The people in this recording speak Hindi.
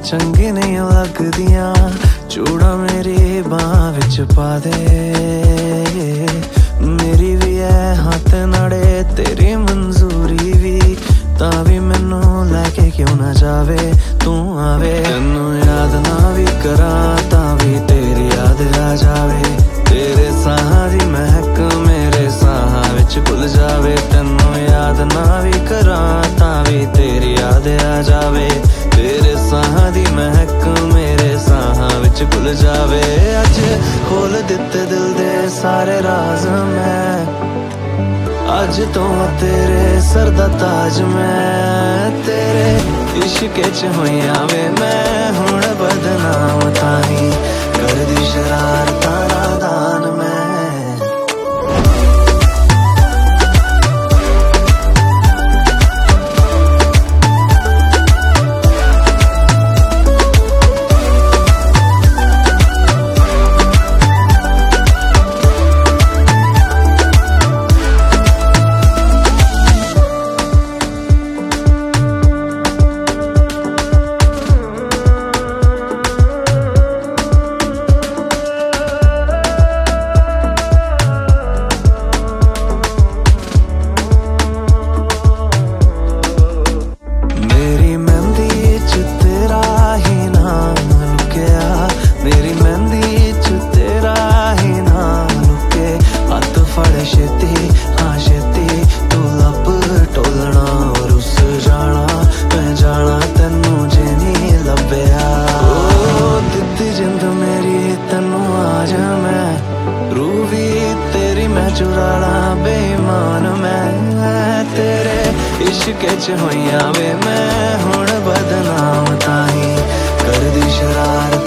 चंगी नहीं लगदियां, चूड़ा मेरी बांह विच पा दे। मेरी भी है हाथ नाड़े तेरी मंजूरी भी, तां भी मैनू लैके क्यों ना जावे तू आवे। तेनू याद ना भी करा तां भी तेरी याद आ जावे, तेरे साहां दी महक मेरे साहां विच घुल जावे। तेनू याद ना भी करा तां भी तेरी याद आ जावे, तेरे साहां दी महक मेरे साहां विच घुल जावे। अज खोल दिते दिल दे सारे राज मैं, अज तो तेरे सर दा ताज मैं। तेरे इश्क च होइया वे मैं हुण बदनाम, ताही करदी शरारतां नादान मैं। मेरी मेहंदी च तेरा ही नाम लुके, हथ फड़ छेती हाँ छेती तू लब टोलना और उस जाना मैं जाना तेनू जे नहीं लभ्या। दित्ती जिंद मेरी तेनू आज मैं, रूह भी तेरी मैं चुराना बेईमान मैं। तेरे इश्क च होइया वे मैं हुण बदनाम, ताही करदी शरारत